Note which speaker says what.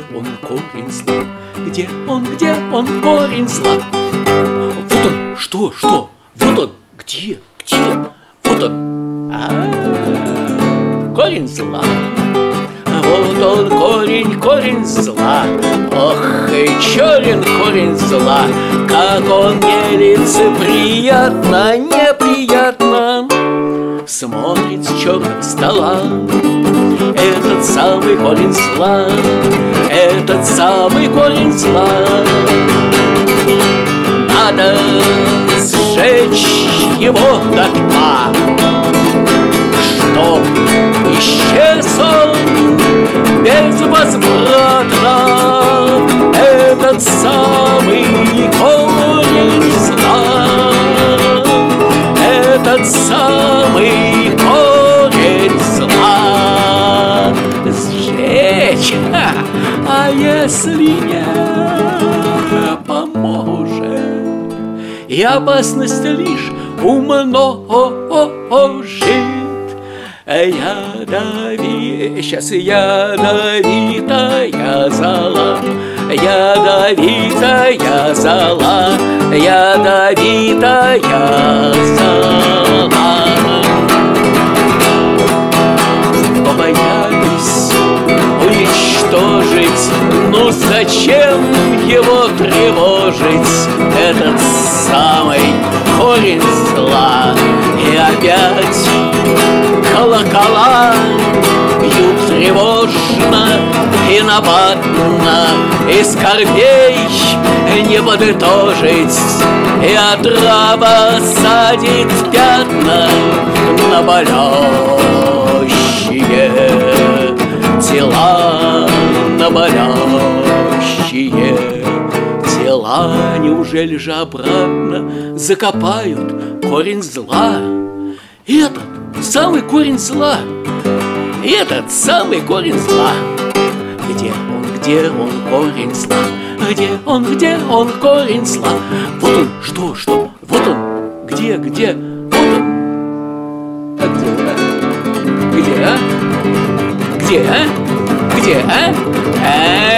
Speaker 1: он, корень зла? Где он, корень зла? Вот он, что? Вот он, где? Вот он, корень зла. Вот он, корень зла. Ох, и черен корень зла. Как он нелицеприятно, неприятно смотрит с черного стола. Этот самый корень зла, этот самый корень зла. Надо сжечь его дотла, чтоб исчез он безвозвратно. Этот самый корень зла, этот самый корень зла. Сжечь, а если не поможет, и опасность лишь умножит. Ядовитая зола, ядовитая зола, ядовитая зола. Побоялись уничтожить, ну зачем его тревожить? Этот самый корень зла. И опять колокола бьют тревожно и нападно, и скорбей не подытожить, и отрава садит пятна на болящие тела, на болящие тела. Неужели же обратно закопают корень зла? Этот самый корень зла, этот самый корень зла. Где он, корень зла? Где он, корень зла? Вот он, что? Вот он, где? Вот он. А где, Где,